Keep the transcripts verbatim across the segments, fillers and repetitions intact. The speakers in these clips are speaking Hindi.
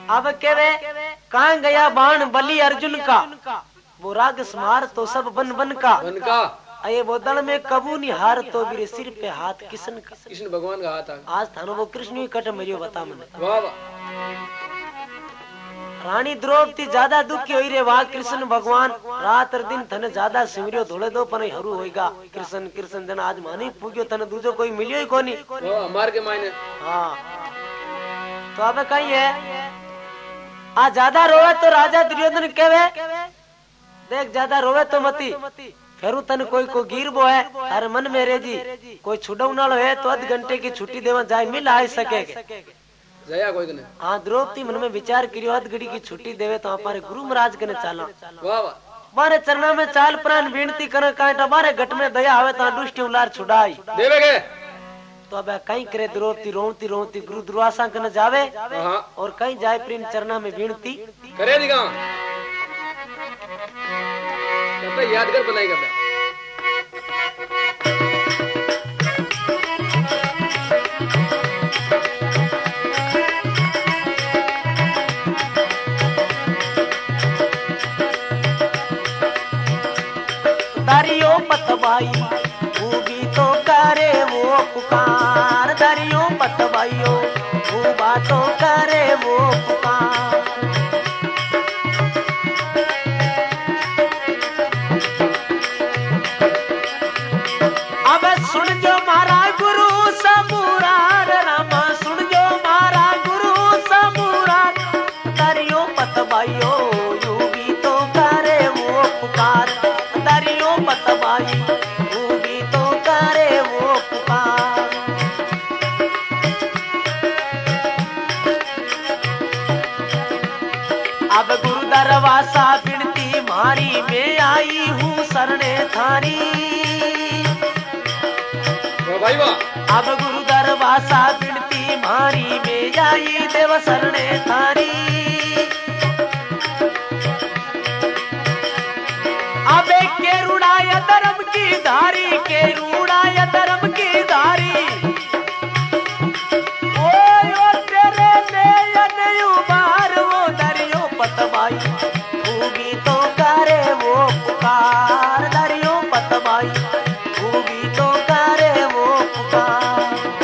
अब केवे कहाँ गया बाण बलि अर्जुन का, वो राग स्मार तो सब बन बन का, बन का अये बोदल में कबू नहीं हार तो मेरे सिर पे हाथ किशन का, कृष्ण भगवान का हाथ आ। आज थानो वो कृष्ण ही कट मरियो बता मने। वाह वाह। रानी द्रौपदी ज्यादा दुखी हुई रे, वाह कृष्ण भगवान रात और दिन थने ज्यादा सिमरियो धोले दो पने हरू होएगा, कृष्ण कृष्ण जन आज मानी पूग्यो तने दूजो कोई मिलियो ही कोनी। वाह मार के मायने। हाँ तो अब कहीं है आ ज्यादा रोवे तो राजा दुर्योधन कहवे देख ज्यादा रोवे तो मती, फिर तन कोई को गिर बो है अरे मन मेरे जी कोई छुड़ाऊ नालो है तो आध घंटे की छुट्टी देवा जाए मिल आ सके जया कोई कने। हाँ द्रौपदी मन में विचार करियो आध घड़ी की छुट्टी देवे तो हमारे गुरु महाराज कने चाला। वाह वाह। मारे चरणा में चाल प्राण विनती करे कांटा हमारे घट में दया आवे तो दुष्ट उलार छुड़ाई देवे के। तो अब कहीं करे द्रौपदी रोती रोती गुरु दुर्वासा कने जावे और कहीं जाए प्रेम चरणा में विनती करे दिगा कब याद कर बनाई कब दरियो पतवाई वो भी तो करे वो पुकार, दरियो पतवाइयो वो बातों करे वो पुकार। अब सुन जो मारा गुरु सबूरार रामा, सुन जो मारा गुरु सबूरार, दरियो पतवाइयो यू भी तो करे वो पुकार, दरियो पतवाई वो भी तो करे वो पुकार। अब गुरु दरवासा बिनती मारी मैं आई हूँ शरणे थारी, भाई वाह। अब गुरु दरवासा बिनती मारी में जाई देव शरणे थारी। अबे के रुड़ाय धर्म की धारी, के रुड़ाय धर्म की धारी, ओ यो तेरे नयन उबार वो दरियो पतवाई वो भी तो करे वो पुकार, दरियो पतवाई वो भी तो करे वो पुकार।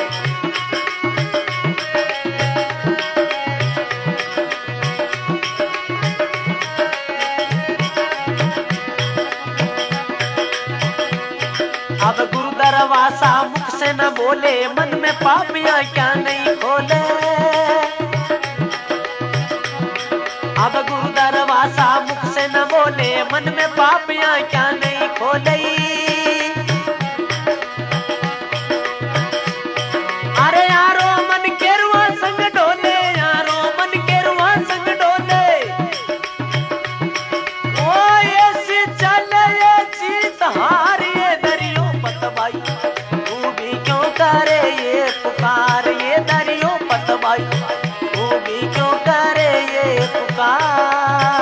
अब गुरु दरवासा मुख से न बोले, मन में पापियां क्या नहीं खोले, अब गुरु दरवासा मुख से न बोले, मन में पापियां क्या नहीं खोले। अरे यारो मन केरुआ संग डोले, यारो मन केरुआ संग डोले, ओ ऐसी चले ये जीत हार ये दरियो पतवाई तू भी क्यों करे ये पुकार, ये दरियो पतवाई तू भी क्यों करे ये पुकार।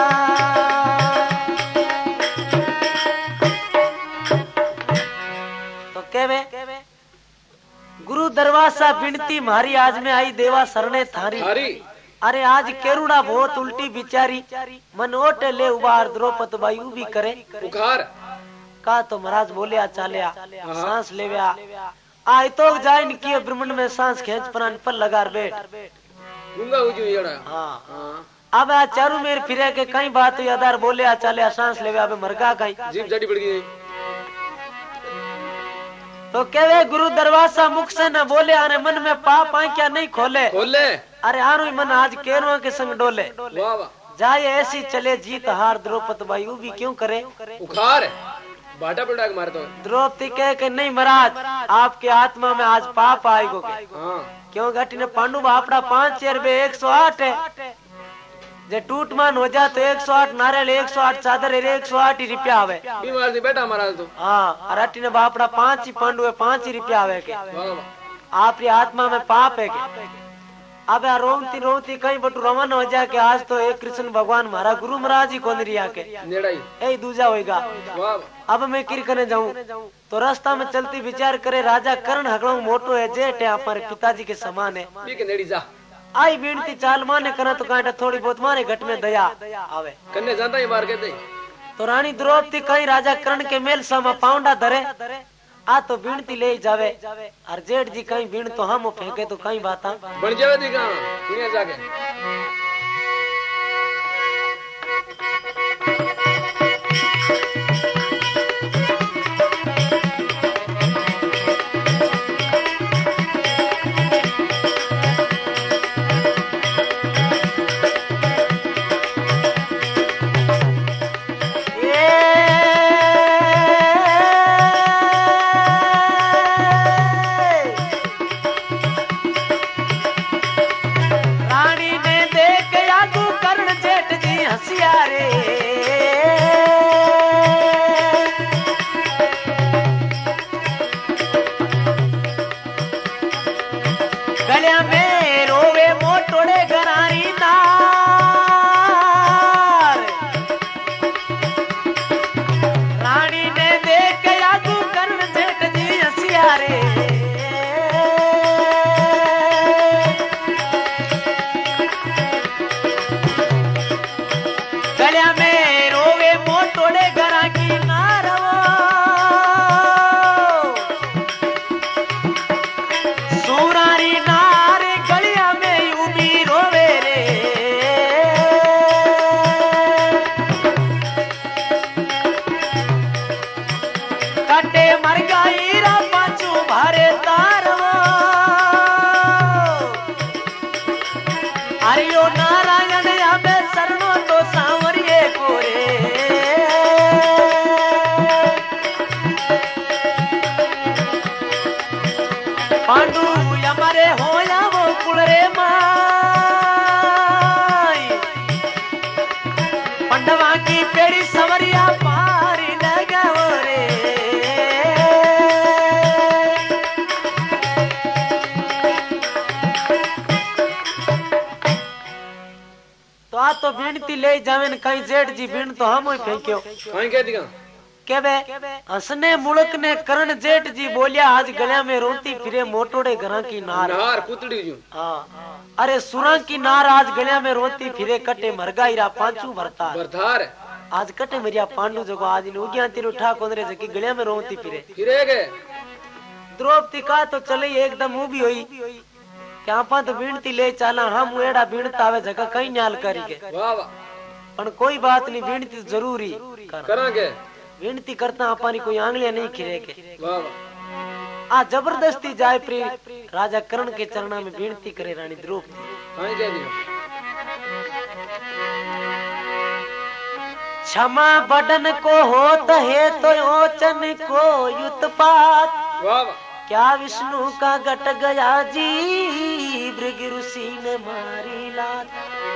तो केवे गुरु दरवासा बिनती मारी आज में आई देवा शरणे थारी, अरे आज केरुड़ा बहुत उल्टी बिचारी, मन ओटे ले उबार द्रौपदी बाई भी करे पुकार का तो महाराज बोले आ चालिया सांस ले आई तो जाए किए ब्रह्मंड में सांस खींच प्राण पर लगा बैठ गूंगा हो जो हाँ, हाँ। अब आ चारू मेर फिरे के कई बात यादार बोले आ चालिया सांस ले अबे मरगा कहीं जीभ जड़ी पड़ गई। तो केवे गुरु दरवाजा मुख से न बोले, अरे मन में पाप आई क्या नहीं खोले खोले, अरे आरू मन आज केरुआ के संग डोले। वाह वाह। जाए ऐसी चले जीत हार द्रौपदी बाई भी क्यों करे उखार बाटा पलटा के मारता है। द्रौपदी कह के नहीं महाराज आपके आत्मा में आज पाप आएगो हाँ। क्यों घटी ने पांडु बापड़ा पांच चेर बे एक सौ आठ है, जे टूट मान हो जा तो एक सौ आठ नारियल एक सौ आठ चादर एक सौ आठ ही रुपया आवे बीमार से बेटा हमारा तो हाँ, अराटी ने बापड़ा पांच ही पांडु है पांच ही रुपया आवे के आपकी आत्मा में पाप है के। अब रोमती रोमती कहीं बटू रवाना हो जा के आज तो एक कृष्ण भगवान हमारा गुरु महाराज ही कौन रिया के यही दूजा होएगा। अब मैं किर करने जाऊं तो रास्ता में चलती विचार करे राजा कर्ण हकड़ों मोटो है जेठ है हमारे पिताजी के समान है। आई बीनती चाल माने करा तो कांटा थोड़ी बहुत माने घट में दया आवे कन्ने जानता ही मार के दे तो रानी द्रौपदी कहीं राजा कर्ण के मेल सामा पाउंडा धरे आ तो बीनती ले जावे और जेठ जी कहीं बीन तो हम फेंके तो कहीं बात बन जावे दी कहां दुनिया जाके तो बीनती ले जावे न कहीं जेठ जी बीन तो हम ही फेंक्यो कहीं कह दिया केबे हसने मुल्क ने करण जेठ जी बोलिया आज गलिया में रोती फिरे मोटोड़े घरा की नार नार पुतड़ी जू हां अरे सुरा की नार आज गलिया में रोती फिरे कटे मरगाईरा पांचू भरता बरधार आज कटे मरिया पांडु जगो आज इन उगिया तीर उठा कोंदरे जकी गलिया में रोती फिरे फिरे गए द्रौपदी का तो चले एकदम मुभी होई क्या पा तो बीनती ले चला हम एड़ा बीनता आवे जगह कहीं न्याल करी के वाह वाह पण कोई बात नहीं बीनती जरूरी करा के बीनती करता आपानी कोई आंगलियां नहीं खिरे के वाह वाह आ जबरदस्ती जाए प्री राजा कर्ण के चरणा में बीनती करे रानी द्रौपदी कहीं कह दिया क्षमा बदन को होत है तो ओचन को युतपात वाह वाह क्या विष्णु का गट गया जी भृग ऋषि ने मारी लात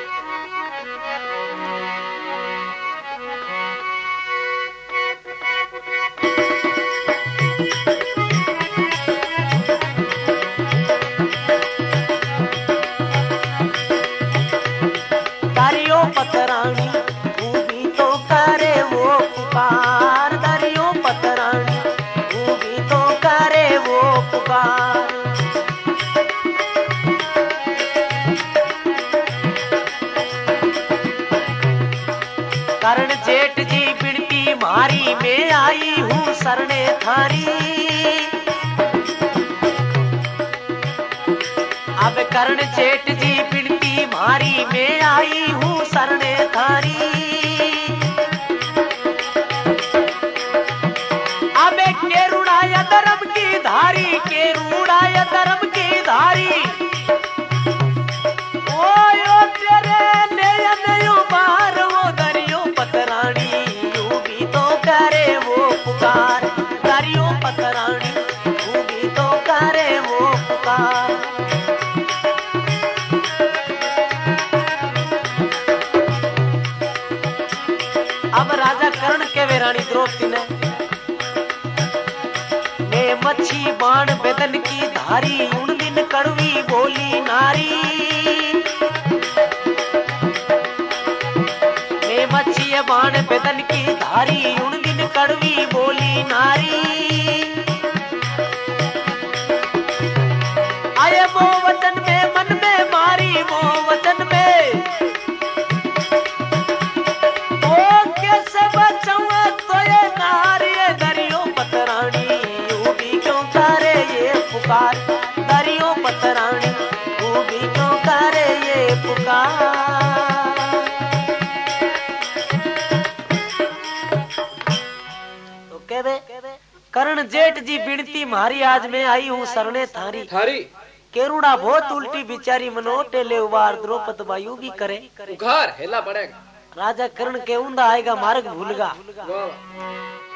दरियो पतरानी भूमि तो करे वो पुकार दरियो पतरानी भूमि तो करे वो पुकार कर्ण जेठ जी बिनती मारी मैं आई हूँ सरने थारी अब कर्ण जेठ जी बिनती मारी मैं आई हूँ सरने थारी अबे केरुड़ाया धर्म की धारी केरुड़ाया धर्म की धारी ओ यो तेरे नया नयो बार वो दरियो पतरानी यूं भी तो करे वो पुकार दरियो पतरानी यूं भी तो करे वो पुकार अब राजा कर्ण के वे रानी द्रौपदी ने मैं मच्छी बाण बेदन की धारी उन दिन कड़वी बोली नारी मैं मच्छी बाण बेदन की धारी उन दिन कड़वी बोली नारी आये वो वचन में मन में मारी वो बार दरियो पतरानी तू भी क्यों करे ये पुकार। तो कह दे करण जेठ जी बिनती मारी आज मैं आई हूँ सरने थारी थारी केरुड़ा बहुत उल्टी बिचारी मनो टेले उबार द्रौपद वायु भी करे उघार हेला पड़ेगा। राजा कर्ण के उंदा आएगा मार्ग भूलगा। वाह